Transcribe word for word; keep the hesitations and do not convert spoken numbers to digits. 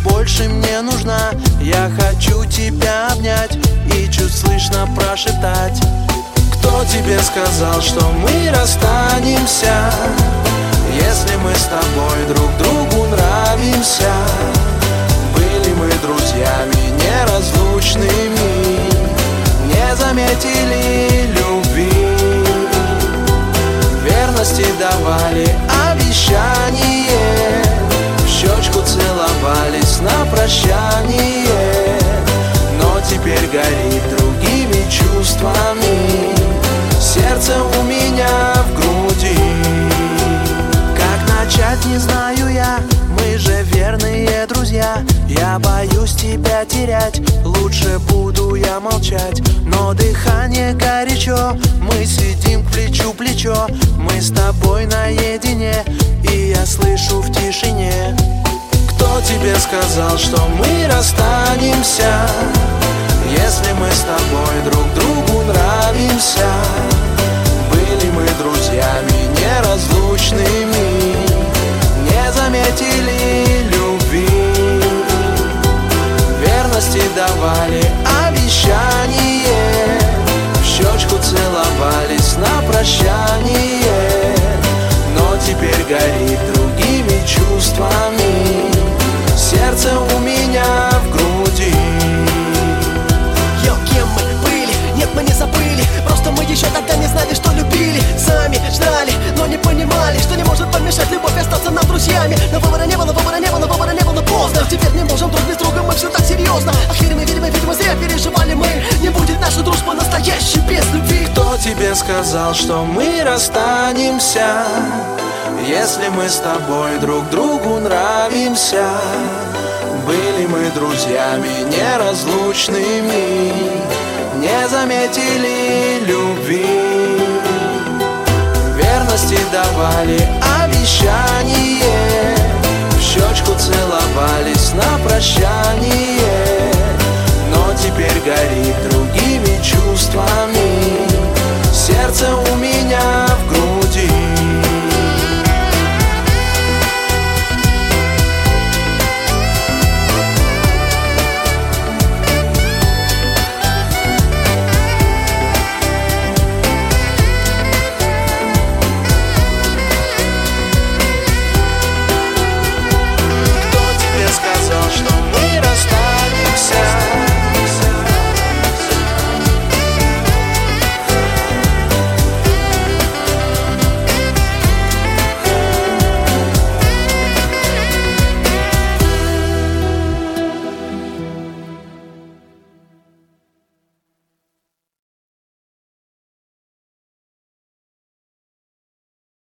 больше мне нужна. Я хочу тебя обнять и чуть слышно прошептать: кто тебе сказал, что мы расстанемся, если мы с тобой друг другу нравимся? Были мы друзьями неразлучными, не заметили любви, верности давали обещание, в щечку целовались на прощание. Но теперь горит другими чувствами сердце у меня в груди. Как начать, не знаю я, мы же верные друзья. Я боюсь тебя терять, лучше буду я молчать. Но дыхание горячо, мы сидим плечу плечо, мы с тобой наедине, и я слышу в тишине: кто тебе сказал, что мы расстанемся, если мы с тобой друг другу нравимся? Были мы друзьями неразлучными, не заметили любви, верности давали обещание, в щечку целовались на прощание. Но теперь горит другими чувствами сердце у меня в груди. Йо, кем мы были? Нет, мы не забыли, просто мы еще тогда не знали, что любили. Сами ждали, но не понимали, что не может помешать любовь остаться нам друзьями. Но выбора не было, выбора не было, выбора не было, поздно. Теперь не можем друг без друга, мы все так серьезно. Ах, верим, видимо, видимо, зря переживали мы. Не будет наша дружба настоящей без любви. Кто тебе сказал, что мы расстанемся, если мы с тобой друг другу нравимся? Были мы друзьями неразлучными, не заметили любви, верности давали обещание,